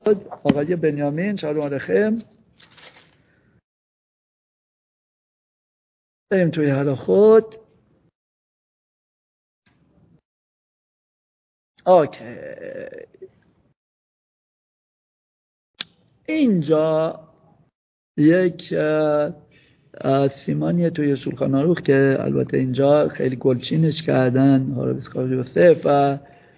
آقای بنیامین شالوم علیکم. بریم توی حال خود. اوکی. اینجا یک سیمانیه توی شولخان آروخ که البته اینجا خیلی گلچینش کردن هارابسکاوی یوسف و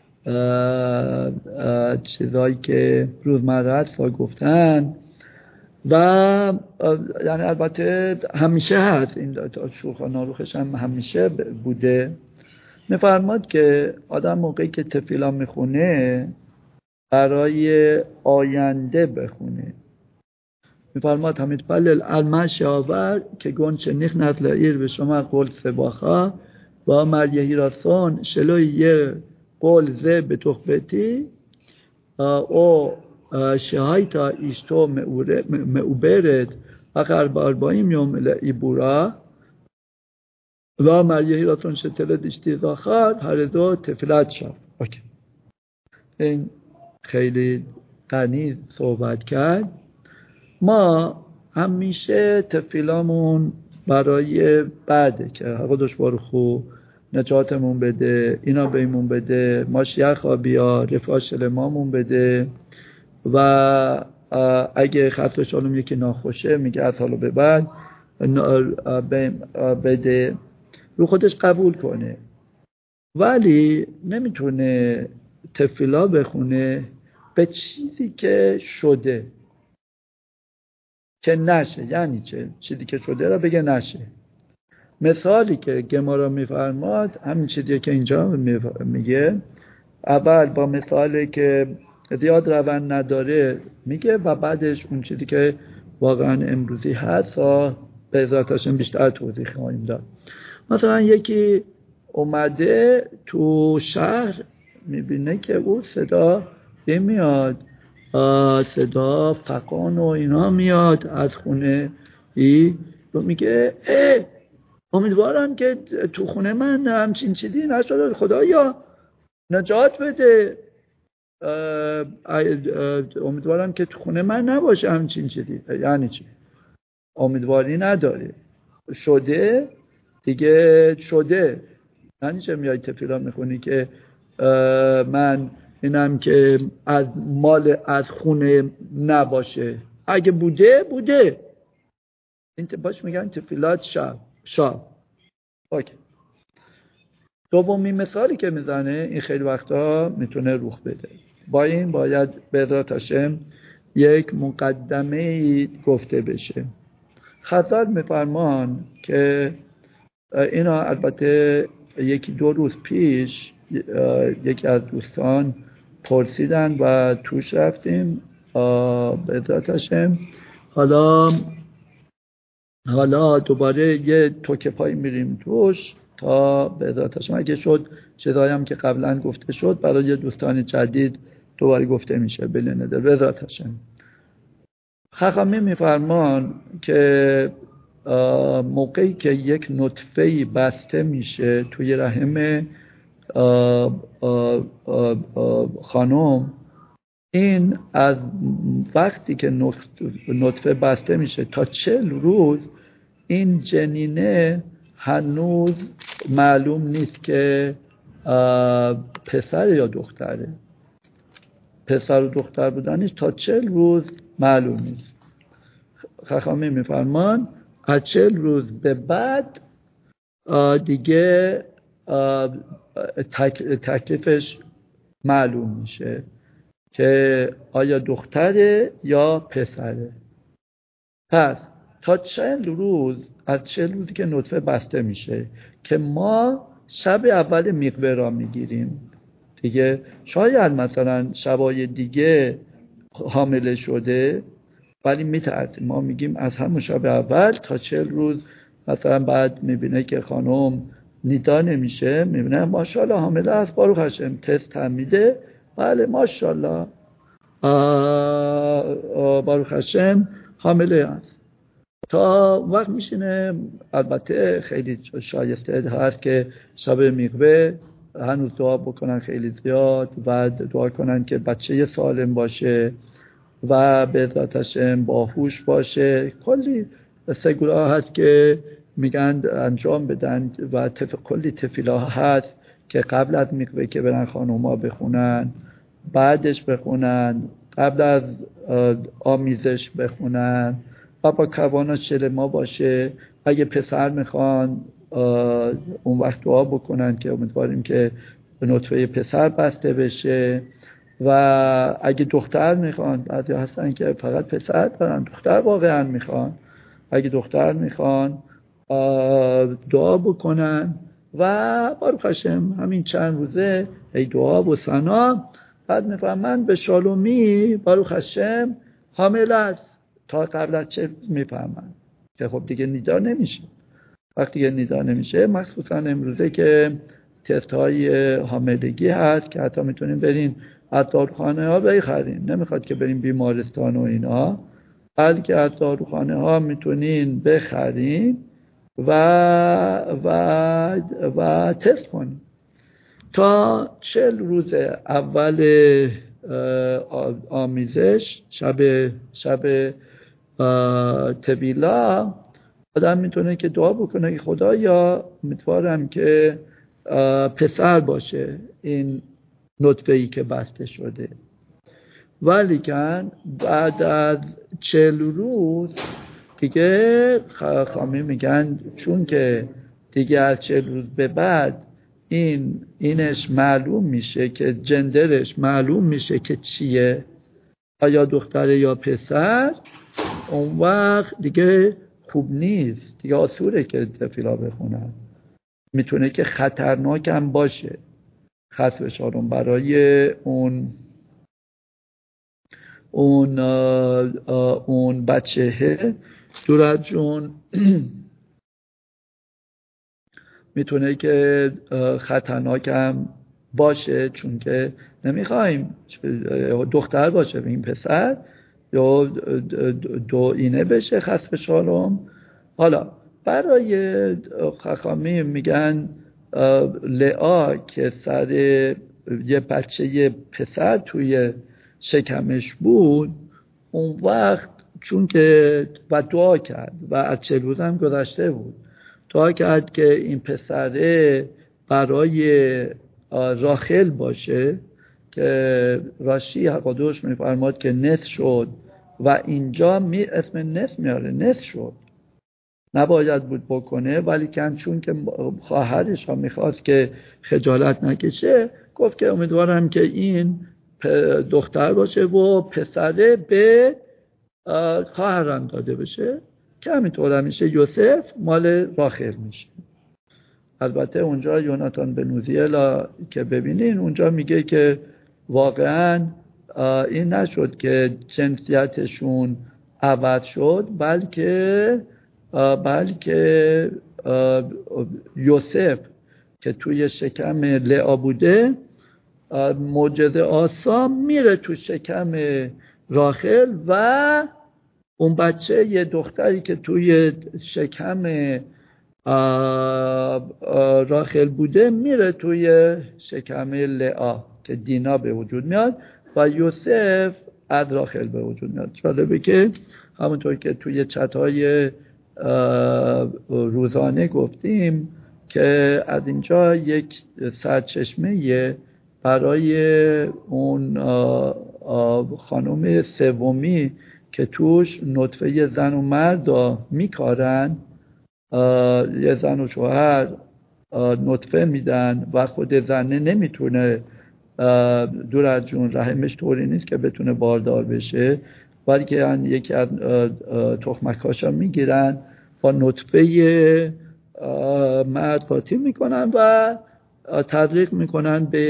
چیزایی که روزمره اطفال گفتن و یعنی البته همیشه هست این شولخان آروخش هم همیشه بوده. میفرماد که آدم موقعی که تفیلا میخونه برای آینده بخونه. میفرماد همید بلل المشی آور که گنچه نیخ نزل ایر به شما قول سباخا و مریهی راسان شلوی یه قول زه به تخبتی او شهای تا ایشتو معوبرد اخر بارباییم یوم لعیبورا و مریهی راسان شتله دیشتی زاخر هر دو تفلت شد. اوکی. این خیلی غنی صحبت کرد. ما همیشه تفیلامون برای بعده که قدوس بارخو نجاتمون بده، اینا بهمون بده، ماشیخا بیا، رفاه شلمامون بده و اگه خطر شالوم یکی ناخوشه میگه از حالا به بعد بده، رو خودش قبول کنه. ولی نمیتونه تفیلا بخونه به چیزی که شده که نشه. یعنی چه؟ چیزی که شده را بگه نشه. مثالی که گمارا میفرماد همین چیزی که اینجا میگه. اول با مثالی که زیاد روند نداره میگه و بعدش اون چیزی که واقعا امروزی هست به ذاتشون بیشتر توضیح خواهیم داد. مثلا یکی اومده تو شهر میبینه که او صدا میاد، صدا فقان و اینا میاد از خونه ای و میگه امیدوارم که تو خونه من همچین چیزی نشده، خدایا نجات بده، امیدوارم که تو خونه من نباشه همچین چیزی. یعنی چی؟ امیدواری نداره، شده دیگه، شده. یعنی چه میای تفیلا میخونی که من اینم که از مال از خونه نباشه، اگه بوده بوده. این باش میگن تفیلات شب. اوکی. دومین مثالی که میزنه این خیلی وقتا میتونه رخ بده. با این باید به ذات هاشم یک مقدمه گفته بشه. خزر میفرمان که اینا البته یکی دو روز پیش یکی از دوستان پرسیدن و توش رفتیم به ذات هاشم. حالا دوباره یه توکه پای میریم توش تا به ذات هاشم اگه شد چیزایی که قبلا گفته شد برای دوستان جدید دوباره گفته میشه بلنده به ذات هاشم. خاخامی میفرمان که موقعی که یک نطفه‌ای بسته میشه توی رحم خانم، این از وقتی که نطفه بسته میشه تا 40 روز این جنینه هنوز معلوم نیست که پسر یا دختره. پسر و دختر بودنش تا 40 روز معلوم نیست. خاخامی میفرمان از 40 روز به بعد دیگه تکلیفش معلوم میشه که آیا دختره یا پسره. پس تا 40 روز، از 40 روزی که نطفه بسته میشه که ما شب اول میقبه را میگیریم دیگه، شاید مثلا شبای دیگه حامله شده ولی میترسیم، ما میگیم از همون شب اول تا 40 روز مثلا بعد میبینه که خانم نیدا نمیشه، میبینه ماشاءالله حامله است، باروخ هاشم تست هم میده، بله ماشاءالله باروخ هاشم حامله است. تا وقت میشینه البته خیلی شایسته هست که شب میقبه هنوز دعا بکنن خیلی زیاد و دعا کنن که بچه سالم باشه و به ذاتش باهوش باشه. کلی سگولا هست که میگن انجام بدن و کلی تفیلا هست که قبل از میقوه که برن خانوما بخونن، بعدش بخونن، قبل از آمیزش بخونن و با کوانا شلما باشه. اگه پسر میخوان اون وقت دعا بکنن که امیدواریم که نطفه پسر بسته بشه، و اگه دختر میخوان، بعضی هستن که فقط پسر دارن، دختر واقعا میخوان، اگه دختر میخوان دعا بکنن و باروخ هشم همین چند روزه ای دعا و ثنا. بعد میفهمن به شالومی باروخ هشم حامل است. تا قبل از چه میفهمن که خب دیگه نیدار نمیشه. وقتی که نیدار نمیشه، مخصوصا امروزه که تست های حاملگی هست که حتی میتونیم بریم از داروخانه ها بخریم، نمیخواد که بریم بیمارستان و اینا، بلکه از داروخانه ها میتونین بخریم و تست کنیم. تا 40 روز اول آمیزش، شب تبیلا، آدم میتونه که دعا بکنه که خدایا امیدوارم که پسر باشه این نطفه‌ای که بسته شده. ولی کن بعد از 40 روز دیگه خامی میگن چون که دیگه از 40 روز به بعد اینش معلوم میشه که جندرش معلوم میشه که چیه، آیا دختره یا پسر، اون وقت دیگه خوب نیست، دیگه آسوره که تفیلا بخونن. میتونه که خطرناک هم باشه خطرشارون برای اون بچه دورت جون. میتونه که خطرناک هم باشه، چون که نمیخوایم دختر باشه این پسر یا دو اینه بشه خسف شالوم. حالا برای خاخامی میگن لعا که سر یه بچه پسر توی شکمش بود، اون وقت چون که و دعا کرد و از 40 روز هم گذشته بود، دعا کرد که این پسره برای راخل باشه که راشی حقادوش میفرماد که نس شد و اینجا اسم نس میاره، نس شد، نباید بود بکنه، ولی چون که خواهرش هم میخواست که خجالت نکشه، گفت که امیدوارم که این دختر باشه و پسره به خواهرم داده بشه، که همینطور میشه یوسف مال راخل میشه. البته اونجا یوناتان بن عوزیل که ببینین اونجا میگه که واقعا این نشد که جنسیتشون عوض شد، بلکه یوسف که توی شکم لعا بوده، معجزه آسا میره تو شکم راخل و اون بچه یه دختری که توی شکم راخل بوده میره توی شکم لعا که دینا به وجود میاد و یوسف از راخل به وجود میاد. جالبه که همونطور که توی چت‌های روزانه گفتیم که از اینجا یک سرچشمه برای اون خانم سومی که توش نطفه زن و مرد میکارن، یه زن و شوهر نطفه میدن و خود زنه نمیتونه دور از جون، رحمش طوری نیست که بتونه باردار بشه، ولی که یکی از تخمکاشا میگیرن با نطفه مرد قاطی میکنن و تبلیغ میکنن به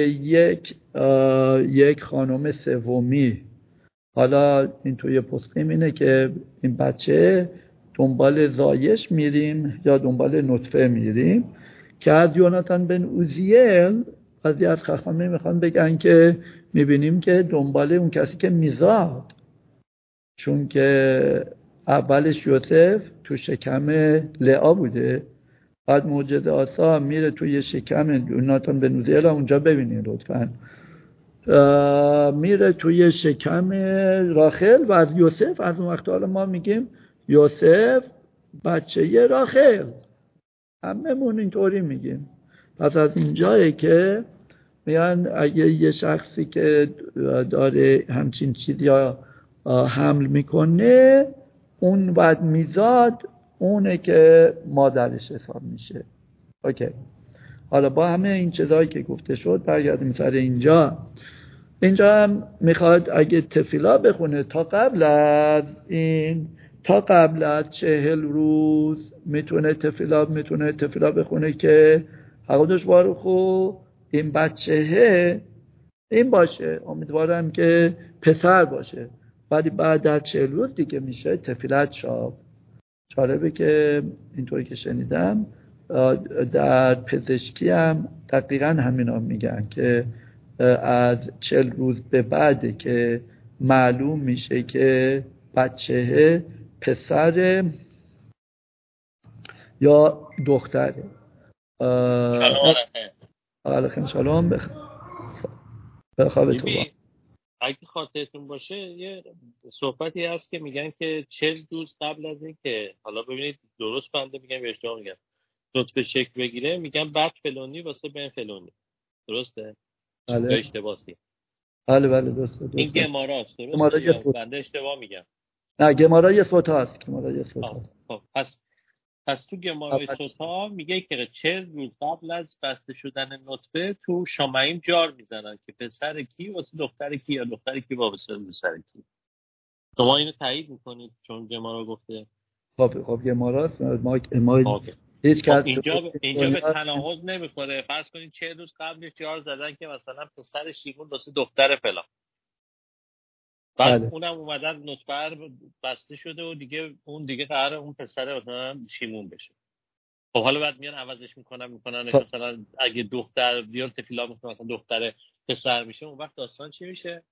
یک خانم سومی. حالا این توی پسقیم اینه که این بچه دنبال زایش میریم یا دنبال نطفه میریم، که از یوناتان بن عوزیل بعضی از خاخامی میخوان بگن که میبینیم که دنبال اون کسی که میزاد، چون که اولش یوسف تو شکم لعا بوده، بعد معجزه آسا میره توی شکم یوناتان بن عوزیل، اونجا ببینید لطفاً میره توی شکم راخل و از یوسف، از اون وقت حالا ما میگیم یوسف بچه راخل، هممون اینطوری میگیم. پس از اینجایی که میان اگه یه شخصی که داره همچین چیزی یا حمل میکنه، اون بعد میزاد اونه که مادرش حساب میشه. اوکی، حالا با همه این چیزایی که گفته شد برگردیم سر اینجا. اینجا هم میخواد اگه تفیلا بخونه تا قبل از 40 روز میتونه تفیلا بخونه که حقودش بارخو این بچه این باشه، امیدوارم که پسر باشه، ولی بعد از 40 روز دیگه میشه تفیلت شاب. جالبه که اینطوری که شنیدم در پزشکی هم دقیقا همینا میگن که از 40 روز به بعد که معلوم میشه که بچه پسر یا دختره. علیکم سلام. بخواب تو با اگه خاطرتون باشه یه صحبتی هست که میگن که 40 روز قبل از این که، حالا ببینید درست بنده میگم یا اشتباه میگم، نطفه شکل بگیره میگن بعد فلانی واسه بن فلانی، درسته؟ بله اشتباهی؟ بله درسته. این گماراست، درسته یا بنده اشتباه میگم؟ نه، گمارا یه سوتاست. خب پس تو گمارای سوتا میگه که 40 روز قبل از بسته شدن نطفه تو شامعیم جار میزنن که پسر کی واسه دختر کی یا دختر کی واسه پسر کی. شما اینو تایید میکنید چون گمارا گفته؟ خب گماراست. ما هیچ خب اینجا به تناقض نمیخوره. فرض کنید 40 روز قبلش جار زدن که مثلا پسر شیمون واسه دختر فلان، بعد اونم اومدن نطفه بسته شده و دیگه قراره اون پسر مثلا شیمون بشه. خب حالا بعد میان عوضش میکنن مثلا اگه دختر بیان تفیلا میکنن مثلا دختر پسر میشه، اون وقت داستان چی میشه؟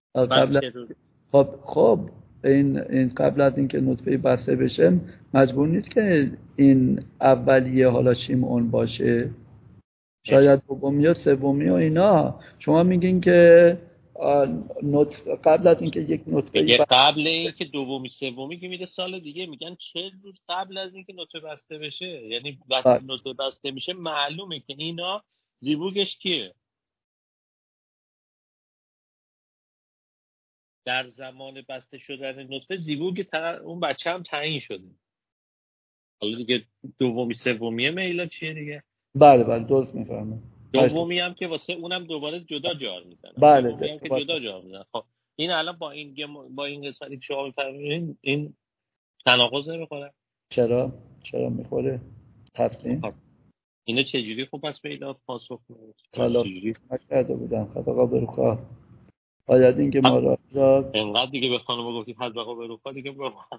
خب این قبل از اینکه نطفه بسته بشه مجبور نیست که این اولیه حالا شیمون باشه، شاید دومی یا سومی و اینا. شما میگین که قبل از اینکه یک نطفه قبل اینکه دومی سومی که میره سال دیگه، میگن 40 روز قبل از اینکه نطفه بسته بشه، یعنی وقتی نطفه بسته میشه معلومه که اینا زیبوگش کیه. در زمان بسته شدن نطفه زیبوگ اون بچه هم تعیین شده. حالا دیگه دومی سومیه میلا چیه دیگه؟ بله درست میفهمم. دومی هم که واسه اونم دوباره جدا جار میزنن. بله دومی هم که جدا جار میزنن. خب این الان با این قسمتی که شما میفهمید این تناقض نمیخوره؟ چرا میخوره؟ تفصیل اینا چجوری خوب پس میلا پاسخ میده؟ چجوری نکرده بودم خدا بروخا. باید این که ما را انقدر دیگه به خانم گفتید حد بقا بروخا دیگه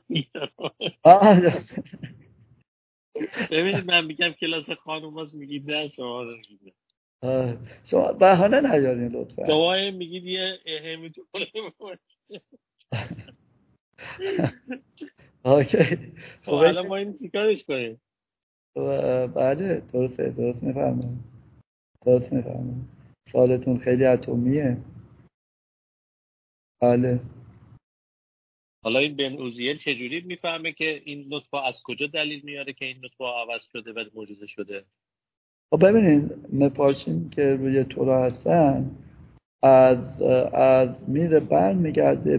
ببینید من میگم کلاس خانوم هاست میگید نه شما رو میگید شما بهانه نیارین لطفا. شما میگید یه اهمی تو اوکی. خب الان ما این چیکارش کنیم؟ بله درست میفهمم. سوالتون خیلی اتمیه. بله. حالا این بن اوزیل چجوری میفهمه که این نطفه از کجا دلیل میاره که این نطفه عوض شده و معجزه شده؟ خب ببینید مفارشین که روی تورا هستن از میره برمیگرده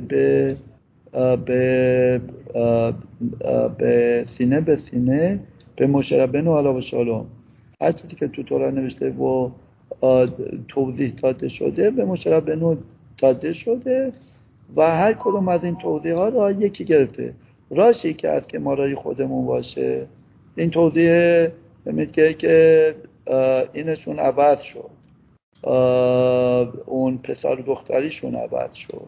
به سینه به سینه به موشه ربینو علیه السلام. هر چیزی که تو تورا نوشته و توضیح داده شده به موشه ربینو داده شده و هر کدوم از این توضیح ها را یکی گرفته. راشی کرد که ما رای خودمون باشه. این توضیح میگه که اینشون عوض شد، اون پسر دختریشون عوض شد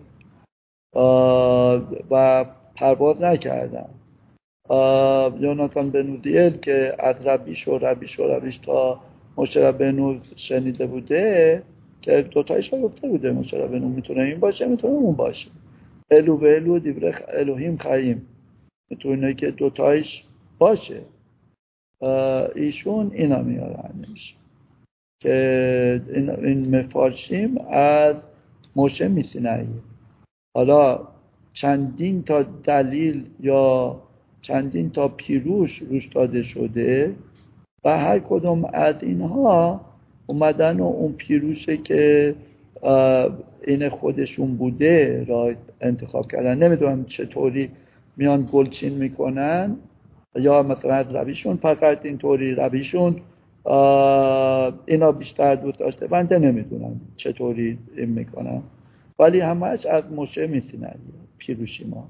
و پرواز نکردن. یوناتان بن اوزیل که از ربیش تا موشه ربینو شنیده بوده که دوتایش رو گفته بوده موشه ربینو میتونه این باشه میتونه اون باشه. الو به الو دیبره الوهیم خییم، میتونه که دوتایش باشه. ایشون اینا میارنش که این مفارشیم از موشه میسینایی. حالا چندین تا دلیل یا چندین تا پیروش روش داده شده و هر کدوم از اینها اومدن و اون پیروشه که این خودشون بوده را انتخاب کردن. نمیدونم چطوری میان گلچین میکنن، یا مثلا از رویشون فقط اینطوری رویشون اینا بیشتر دوست داشته، بنده نمیدونم چطوری این میکنن، ولی همش از موشه میسینن پیروشی ما.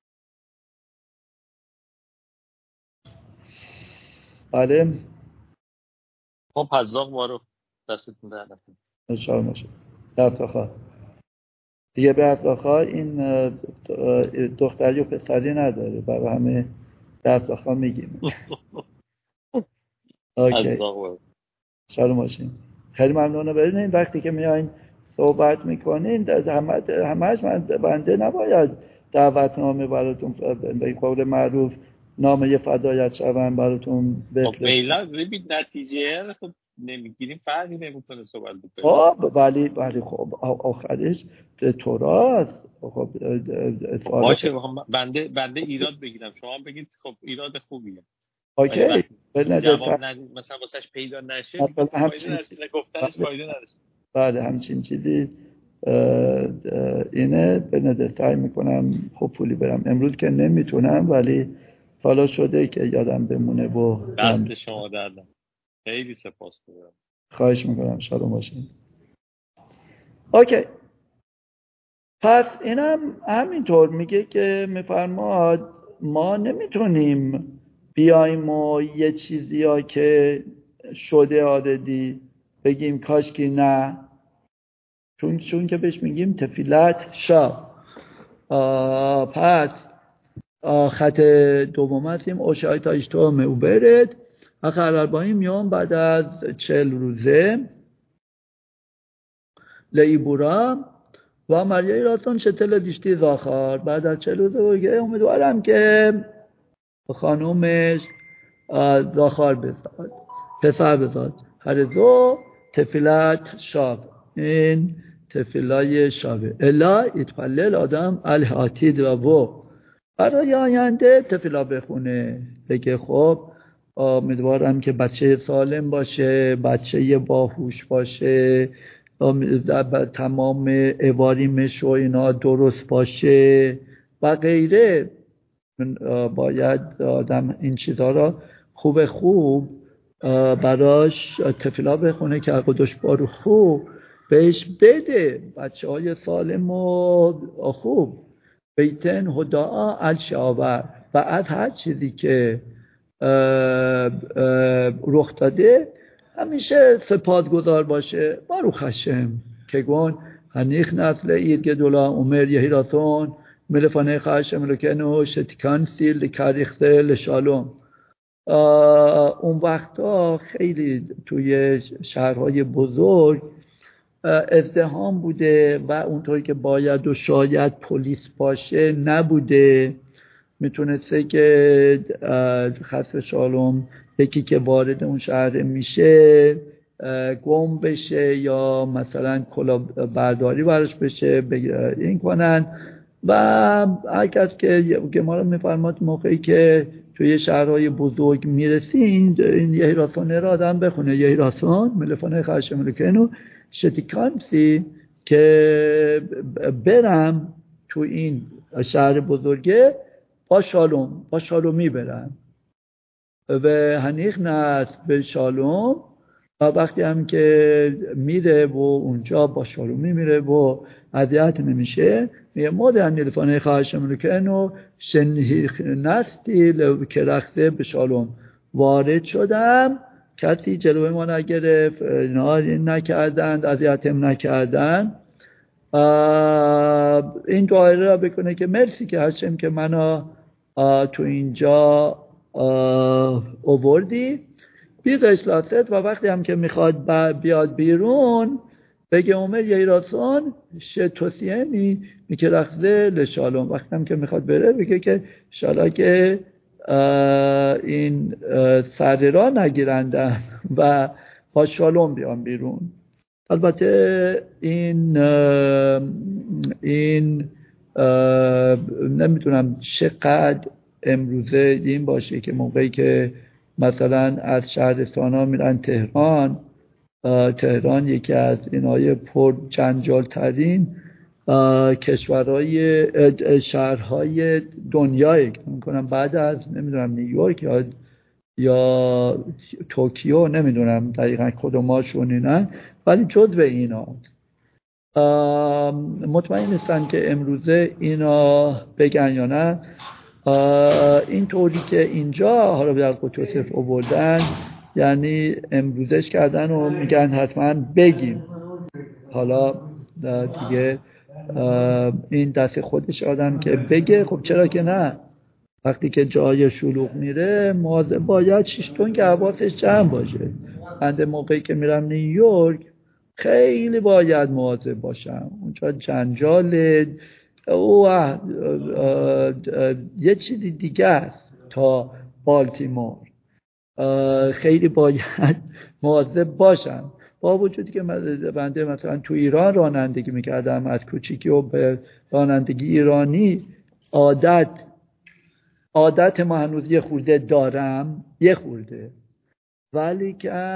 بله خب پزاق بارو دستتون در نکنه. انشاءالله باشه. دفترخواه دیگه به دفترخواه این دختری و پسری نداره، برای همه دفترخواه میگیم. اوکی شالوم باشین. خیلی ممنونه. ببینین وقتی که میایین صحبت میکنین همش بنده نباید دعوتنامه براتون به قول معروف نامه فدایت شوم براتون بفرستم. خب میلا ببین نتیجه خب نمیگیریم، فرقی نمیکنه صحبت بکنیم. خب ولی خب آخرش توراست. خب باشه بنده ایراد بگیرم، شما بگید خب ایراد خوبیه. اوکی جواب مثلا واسش پیدا نشه گفتنش فایده نداره. بله همچین چیزی اینه. به سعی میکنم خب پولی برم امروز که نمیتونم، ولی سالا شده که یادم بمونه و دست شما دردم. خیلی سپاسگزارم. خواهش میکنم. شالوم باشین. اوکی پس اینم همینطور میگه که میفرماد ما نمیتونیم بیایم و یه چیزی ها که شده آردی بگیم کاشکی نه، چون که بهش میگیم تفیلت شا. پس خط دوم هستیم اوشای تا اشتوام او برد اخر 40 یوم بعد از 40 روزه لیبورا و مریای راستان شتل دیشتی زاخار. بعد از 40 روزه بگه امیدوارم که خانومش زاخار بزاد، پسر بزاد. هر دو تفیلت شاب، این تفیلای شابه. الا اتفلل آدم الهاتید و برای آینده تفیلا بخونه، بگه خب امیدوارم که بچه سالم باشه، بچه باهوش باشه، تمام اواریمش و اینا درست باشه و غیره. باید آدم این چیزها را خوب براش تفیلا بخونه که قدوش بارو خوب بهش بده بچه های سالم و خوب. بیتن هداء الشاور و از هر چیزی که رخ داده همیشه سپاسگزار باشه. باروخ هشم که گون هنیخ نسل اید گدولا عمر یهی راتون ملفانه خشم لکنو شتکان سیل کاریخته لشالوم. اون وقتا خیلی توی شهرهای بزرگ ازدحام بوده و اونطوری که باید و شاید پلیس باشه نبوده. میتونسته که خسف شالوم یکی که وارد اون شهر میشه گم بشه یا مثلا کلا برداری براش بشه این کنن. و هر کس که گمارا میفرماد موقعی که توی شهرهای بزرگ میرسین این یهی راسانه را آدم بخونه. یهی راسان ملفانه خرشم لکنو شتیکانسی که برم تو این شهر بزرگه با شالومی برم و هنیخ نست به شالوم. و وقتی هم که میره و اونجا با شالومی میره و اذیت نمیشه میگه مادر نیلفانه خواهشم لکنو شنیخ نستی کرخته به شالوم وارد شدم کسی جلوه ما نگرفت، این نکردند، اذیتم نکردند. این دعایه را بکنه که مرسی که هستم که منو تو اینجا آوردی بیدش لاست. و وقتی هم که میخواد بیاد بیرون بگه عمر یهی راسان شتوسیانی میکه رخزه لشالوم. وقتی هم که میخواد بره بگه که شالا که این سر را نگیرندن و با شالوم بیان بیرون. البته این نمیدونم چقدر امروزه این باشه که موقعی که مثلا از شهرستان ها میرن تهران یکی از اینهای پر جنجال ترین کشورهای شهرهای دنیای میکنم بعد از نمیدونم نیویورک یا توکیو، نمیدونم دقیقا کدوماشون اینن، ولی جزو اینا مطمئن نیستن که امروزه اینا بگن یا نه. این طوری که اینجا حالا در قطب آوردن یعنی امروزش کردن و میگن حتما بگیم. حالا دیگه این دست خودش آدم که بگه، خب چرا که نه. وقتی که جای شلوغ میره باید 6 تن که حواسش جمع باشه. من موقعی که میرم نیویورک خیلی باید مواظب باشم، اونجا جنجال یه چیزی دیگه است تا بالتیمور. خیلی باید مواظب باشم، با وجودی که بنده مثلا تو ایران رانندگی میکردم از کوچیکی و به رانندگی ایرانی عادت ما هنوز یه خورده دارم، یه خورده، ولی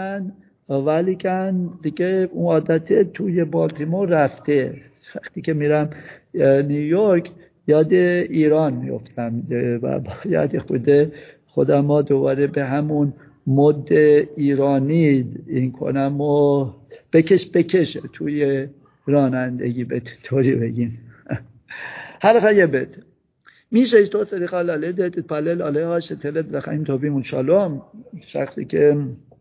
کن دیگه اون عادت توی بالتیمور رفته. وقتی که میرم نیویورک یاد ایران میفتم و باید خودم دوباره به همون مد ایرانی این کنم و بکش توی رانندگی، به طوری بگیم. هر خیبت میشه تو طریقه لاله دت پلل علیه هاش تلت لخیم توبیمون شالوم. شخصی که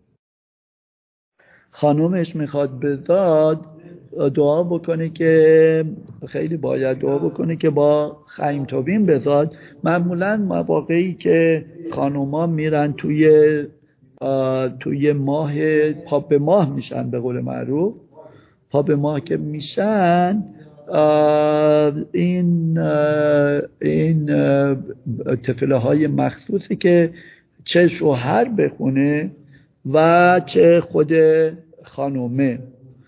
خانومش میخواد بزاد دعا بکنه که خیلی باید دعا بکنه که با خیم توبیم بزاد. معمولا مواقعی که خانوما میرن توی ماه پا به ماه میشن، به قول معروف پا به ماه که میشن، این تفله های مخصوصی که چه شوهر بخونه و چه خود خانومه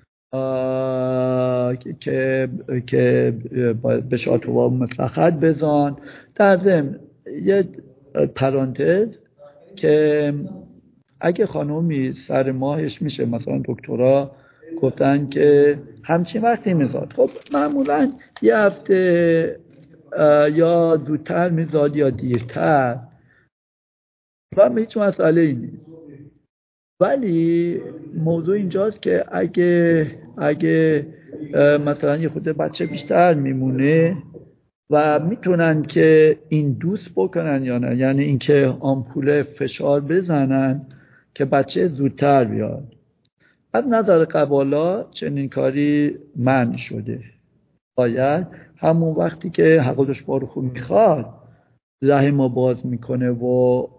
که به شاتوها مفخد بزن. در ضمن یه پرانتز که اگه خانومی سر ماهش میشه، مثلا دکترها گفتن که همچین وقتی میزاد، خب معمولا یه هفته یا زودتر میزاد یا دیرتر و هیچ مسئله ای نیست. ولی موضوع اینجاست که اگه مثلا یه خود بچه بیشتر میمونه و میتونن که این دوست بکنن یا نه، یعنی اینکه آمپول فشار بزنن که بچه زودتر بیاد، از نظر قبالا چنین کاری منع شده. باید همون وقتی که حقودش بارخو میخواد رحم باز میکنه و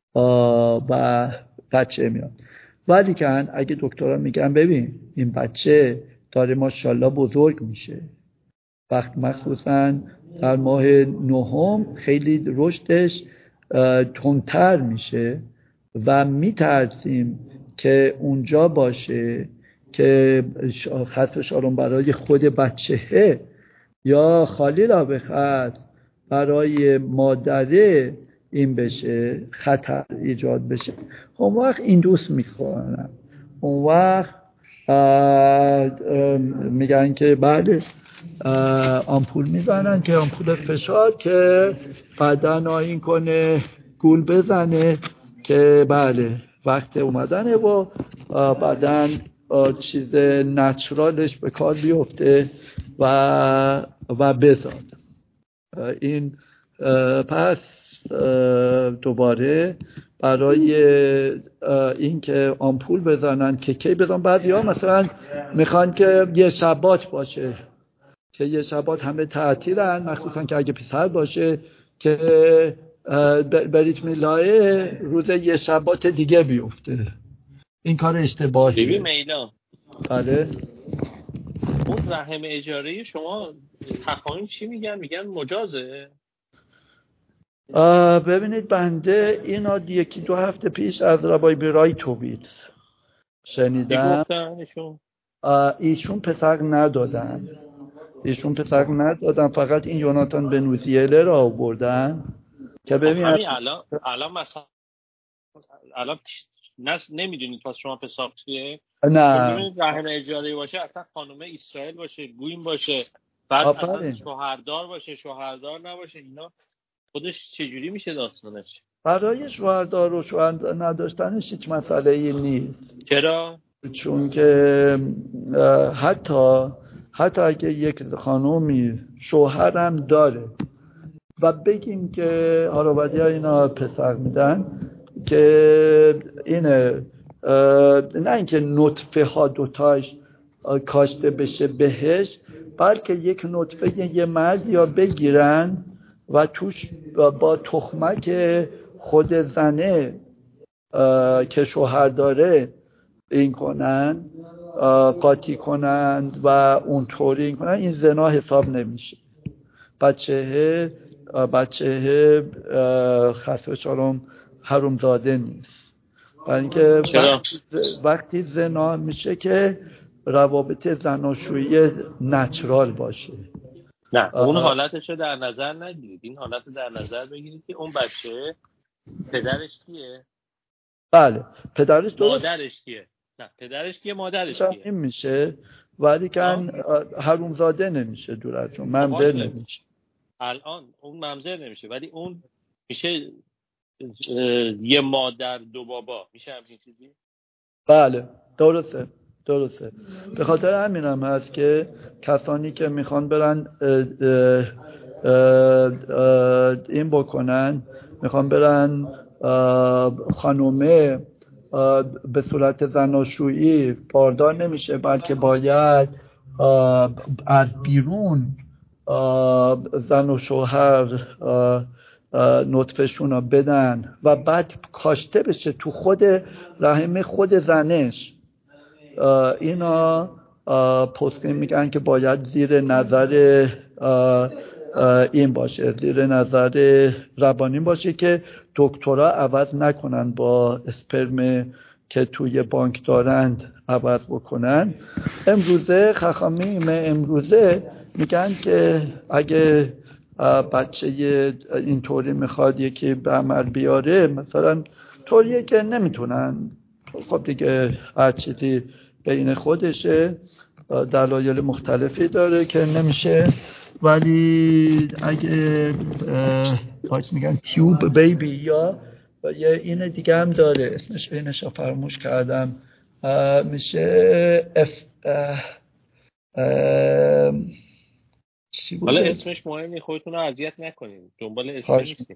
بچه میاد. ولی که اگه دکترها میگن ببین این بچه داره ماشاءالله بزرگ میشه، وقت مخصوصا در ماه 9 خیلی رشدش تندتر میشه و میترسیم که اونجا باشه که خط فشارم برای خود بچه یا خالی را بخط برای مادره این بشه، خطر ایجاد بشه. اون وقت این دوست میکنن، اون وقت میگن که بله آمپول میزنن که آمپول فشار که بعدن این کنه گول بزنه که بله وقت اومدنه و بعدن چیز نچرالش به کار بیفته و بزاد. این پس دوباره برای این که آمپول بزنن که کی بزنن، بعضی ها مثلا میخوان که یه شبات باشه که یه شبات همه تعطیلن، مخصوصا که اگه پسر باشه که بریت میلاه روز یه شبات دیگه بیفته. این کار اشتباهیه. ببین میلا، بله اون رحم اجاره شما تقایم چی میگن مجازه؟ ببینید بنده اینا 1-2 هفته پیش از ربای برای توبیت شنیدم. ایشون پسر ندادن، فقط این یوناتان بنوزیله را آوردن که ببین همین الان مثلا الان نمیدونید پس شما پسر چیه؟ نه ببینید رحم اجاره باشه، اصلا خانم اسرائیل باشه، گویم باشه، بعد اصلا شوهردار باشه، شوهردار نباشه، اینا خودش چجوری میشه داستانش؟ برای شوهردار و شوهر نداشتنش هیچ مسئله ای نیست. چرا؟ چون که حتی اگه یک خانومی شوهرم داره و بگیم که هاروادی ها اینا پسر میدن که اینه، نه اینکه نطفه ها دوتاش کاشته بشه بهش، بلکه یک نطفه یه مرد یا بگیرن و توش با تخمک خود زنه که شوهر داره این کنن، قاطی کنند و اونطوری این کنن، این زنا حساب نمیشه. بچه خسر شارم حرومزاده نیست. برای اینکه وقتی زنا میشه که روابط زناشویی نچرال باشه. نه اون حالتشو در نظر نگیرید، این حالت در نظر بگیرید که اون بچه پدرش کیه؟ بله پدرش درست. مادرش کیه؟ نه پدرش کیه، مادرش کیه؟ این میشه ولی کن حرومزاده نمیشه، دور از جون ممزر نمیشه. الان اون ممزر نمیشه ولی اون میشه یه مادر دو بابا، میشه همچین چیزی؟ بله درسته. به خاطر همینم هست که کسانی که میخوان برن این بکنن، میخوان برن خانومه به صورت زناشویی باردار نمیشه، بلکه باید از بیرون زن و شوهر نطفه‌شون رو بدن و بعد کاشته بشه تو خود رحم خود زنش. اینا پسکین میگن که باید زیر نظر این باشه، زیر نظر ربانین باشه که دکترها عوض نکنن با اسپرم که توی بانک دارند عوض بکنن. امروزه خخامیم میگن که اگه بچه اینطوری میخواد یکی به عمل بیاره، مثلا طوریه که نمیتونن، خب دیگه هر چیزی بین خودشه، دلایل مختلفی داره که نمیشه، ولی اگه میگن تیوب بیبی یا یه این دیگه هم داره، اسمش اینش فراموش کردم، میشه حالا اسمش مهمی، خودتون رو اذیت نکنید، دنبال اسم نیستیم،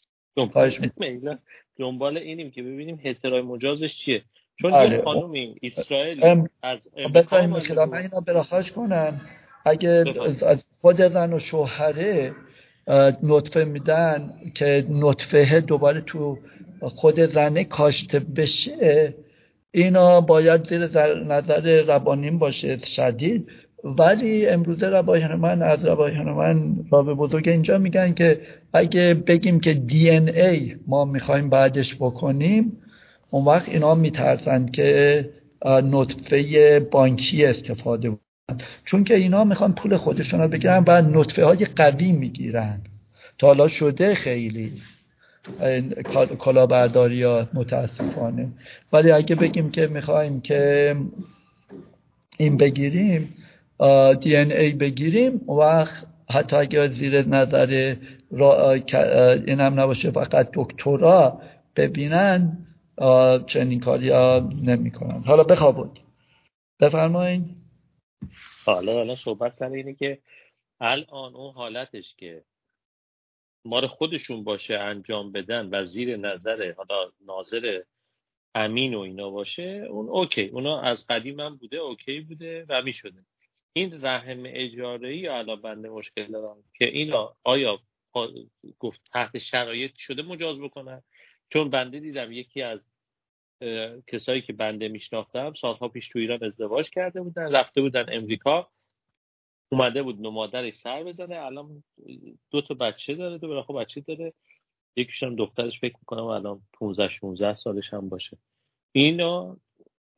دنبال اینیم که ببینیم احترام مجازش چیه. چون یه خانومی اسرائیلی از امریکا مثلا من اینا براخاش کنم، اگه از خود زن و شوهره نطفه میدن که نطفه دوباره تو خود زنه کاشته بشه، اینا باید زیر نظر ربانین باشه شدید. ولی امروزه ربایان من باب بزرگ اینجا میگن که اگه بگیم که دی ان ای ما میخوایم بعدش بکنیم، اون وقت اینا میترسن که نطفه بانکی استفاده بکنن، چون که اینا میخوان پول خودشون رو بگیرن و نطفه های قوی میگیرن. تا حالا شده خیلی کلاهبرداری ها متاسفانه. ولی اگه بگیم که میخوایم که این بگیریم، دی ان ای بگیریم، وقت حتی اگه زیر نظر این هم نباشه فقط دکترها ببینن، چنین کاری ها نمی کنن. حالا بخوابید بفرمایید. حالا صحبت سر اینه که الان اون حالتش که مار خودشون باشه انجام بدن و زیر نظر حالا ناظر امین و اینا باشه، اون اوکی، اونا از قدیم هم بوده، اوکی بوده و می شده. این رحم اجاره‌ای الان بنده مشکل دارم که اینا آیا گفت تحت شرایط شده مجاز بکنن. چون بنده دیدم یکی از کسایی که بنده میشناختم سالها پیش تو ایران ازدواج کرده بودن، رفته بودن امریکا، اومده بود مادرش سر بزنه، الان 2 تا بچه داره، 2 بچه داره، یکیش هم دخترش فکر میکنم الان 15-16 سالش هم باشه. اینا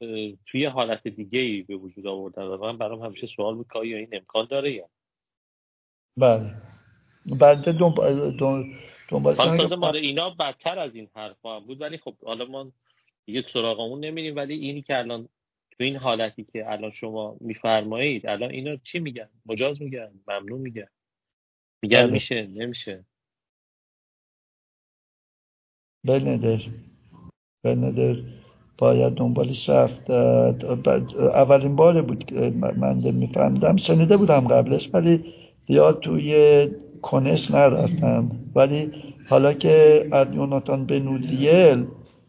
توی حالت دیگه‌ای به وجود آوردن و من برام همیشه سوال بود که آیا این امکان داره یا بله. بعد دنبال تازه مال اینا بدتر از این حرفا بود، ولی خب حالا ما دیگه سراغ اون نمیریم. ولی اینی که الان تو این حالتی که الان شما میفرمایید الان اینا چی میگن؟ مجاز میگن؟ ممنوع میگن؟ میگن میشه نمیشه؟ بلندر باید دنبالش رفت. اولین باره بود که من میفهمیدم، شنیده بودم قبلش ولی یا توی کنش نرفتم. ولی حالا که از یوناتان بنوزیل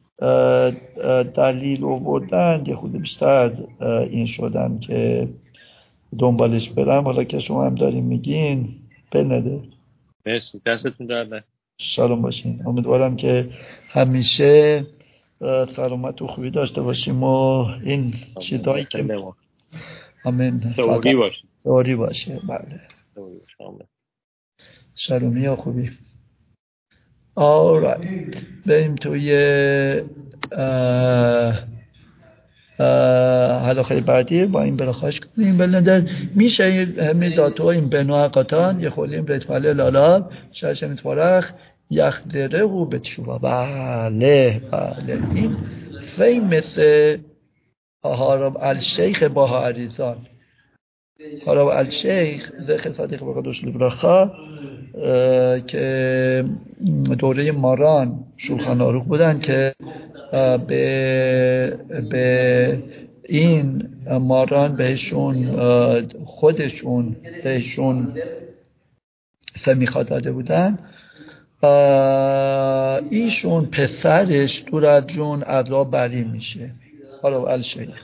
دلیل آوردن یه خود بیشتر این شدم که دنبالش برم. حالا که شما هم داریم میگین بنده. مرسی، دستتون درد. شالوم باشین. امیدوارم که همیشه سلامت و خوبی داشته باشیم و این چیزایی که آمین سعودی باشه. بله شالومی و خوبی. alright بریم توی حلقه بعدی با این برخواش کنیم. بلندر میشه همین داتو این بنوع قطان یه خولیم ریتماله لالاب شرش متفارخ یخدره و بتشوبا. بله این فیمس هارب الشیخ باها عریزان. هارب الشیخ زخ صادق بقدوش لبرخا که دوره ماران شولخان آروخ بودن که به این ماران بهشون خودشون بهشون سمیخا داده بودن. ایشون پسرش دور از جون عذاب بری میشه. حالا الشیخ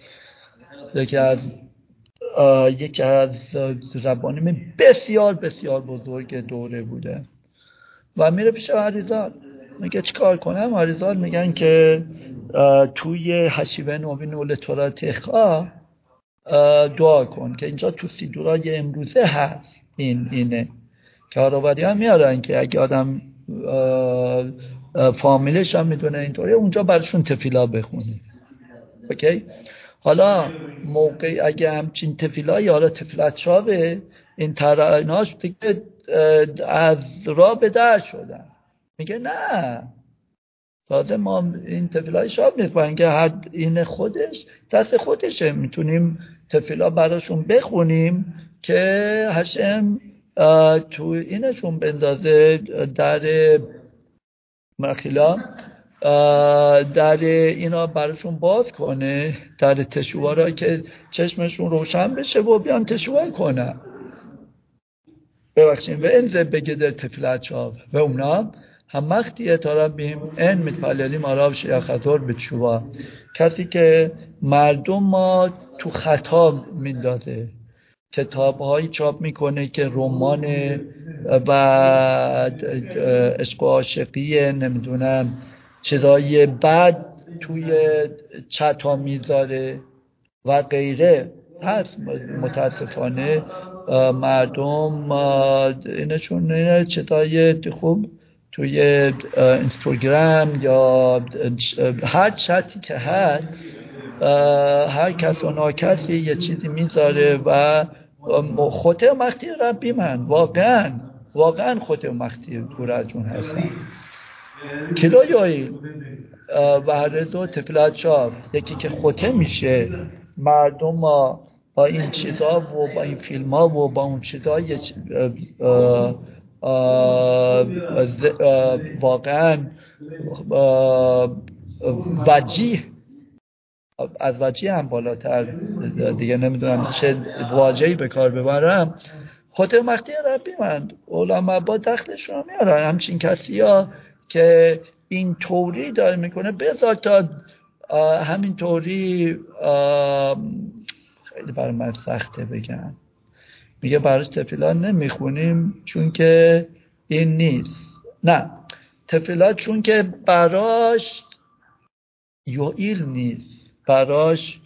یکی از ربانیم بسیار بسیار بزرگ دوره بوده و میره پیش عریزان میگه چیکار کنم؟ عریزان میگن که توی حشیوه نوین اول تورا تخا دعا کن که اینجا تو سیدورای امروزه هست. اینه که هاروبری هم میارن که اگه آدم فامیلش هم میدونه اینطوری اونجا برشون تفیلا بخونه. اوکی؟ حالا موقع اگه همچین تفیلایی حالا تفیلت شابه این تراناش دیگه از را به در شدن. میگه نه تازه ما این تفیلای شاب میکنن که حد این خودش دست خودشه، میتونیم تفیلا براشون بخونیم که هشم تو اینشون بندازه در مخیلا در اینا براشون باز کنه در تشوارا که چشمشون روشن بشه و بیان تشوار کنن. ببخشید و انزه بگه در تفیلت شاب و اونا هم وقتی طرف بیم این متپللی ماراب شیخ خطور بتشوار کسی که مردم ما تو خطا میندازه کتاب‌هایی چاپ میکنه که رمان و عشق و عاشقی نمیدونم چیزای بد توی چتا میذاره و غیره. هست متاسفانه مردم اینه چیزای خوب توی اینستاگرام یا هر چتی که هست هر کس و ناکسی یه چیزی میذاره و خطه مختی ربی من واقعا خطه مختی دور از جون هستن. کلایایی و هر دو تفلت شاب یکی که خطه میشه مردم با این چیزا و با این فیلم ها و با اون چیزا واقعا وجیه از وجیه هم بالاتر دیگه نمیدونم چه واجهی به کار ببرم. خاطر مختی ربی من علما با دخلش رو میارن همچین کسی ها که این طوری داره میکنه بذار تا همین طوری خیلی برای من سخته بگم. میگه براش تفیلات نمیخونیم چون که این نیست. نه تفیلات چون که براش یوئیل نیست، براش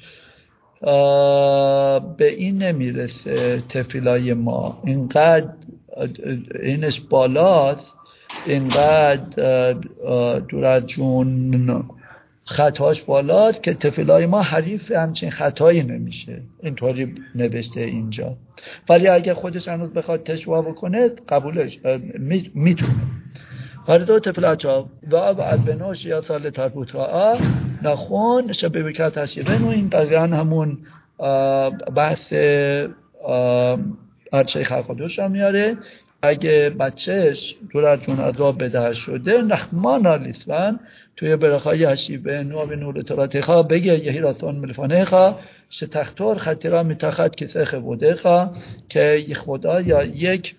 به این نمیرسه. تفیلای ما اینقدر اینش بالاست، اینقدر دور از جون خطاش بالاست که طفلای ما حریف همچین خطایی نمیشه. اینطوری نوشته اینجا. ولی اگه خودش هنوز بخواد تشوا بکنه قبولش میتونه. هر طفلات و بعد بنوش یا سال تربوتها نخون شبه بکرد هشیبه. این دقیقا همون بحث هرچه خرخودوش هم میاره. اگه بچهش دور از جون عذاب بدهش شده نخمان آلیسون توی برخای هشیبه نوع به نور تراتیخا بگه یهی راستان ملفانه خواه شتختور خطیرا میتخد کسه خبوده خواه که یک خدا یا یک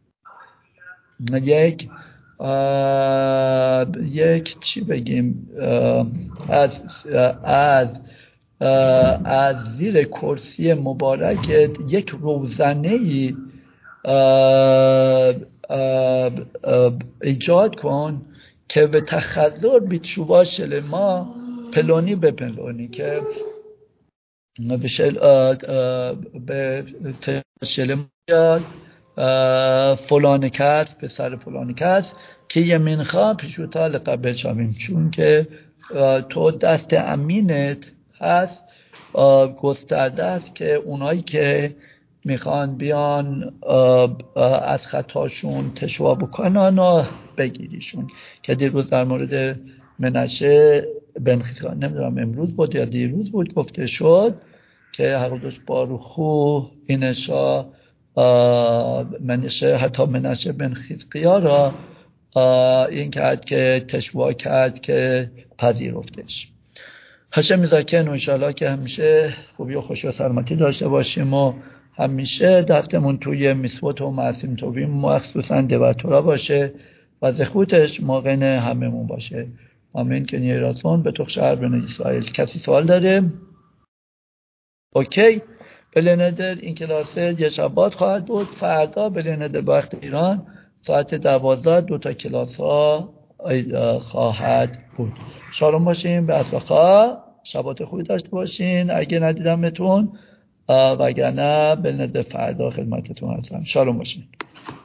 چی بگیم از زیر کرسی مبارکت یک روزنه‌ای ایجاد کن که به تخذر بیتشوبا شل ما پلونی به پلونی که به شل ما فلان کس به سر فلان کس که یمینخوا پیشوتا لقبل شامیم، چون که تو دست امینت هست گسترده است که اونایی که میخوان بیان از خطاشون تشوا بکنن و بگیریشون. که دیروز در مورد منشه بنخیزان نمیدونم امروز بود یا دیروز بود گفته شد که حقودش باروخو اینشا منشه حتی منشه بنخیزقیا را این کرد که تشوا کرد که پذیرفتش. هشم میزاکن و انشاءالله که همیشه خوبی و خوشی و سلامتی داشته باشیم و همیشه دستمون توی میسوت و معصیم توبیم مخصوصا دواتورا باشه و زخوتش موقعن هممون باشه. آمین که نیراسون به توخ شهر بین اسرائیل. کسی سوال داره؟ اوکی. بلندر این کلاسه یه شبات خواهد بود. فردا بلندر با وقت ایران ساعت 12 2 تا کلاس ها خواهد بود. شالوم باشین. به اصلاحا شبات خوبی داشته باشین. اگه ندیدمتون وگرنه بلند فردا خدمتتون هستم. شالوم باشین.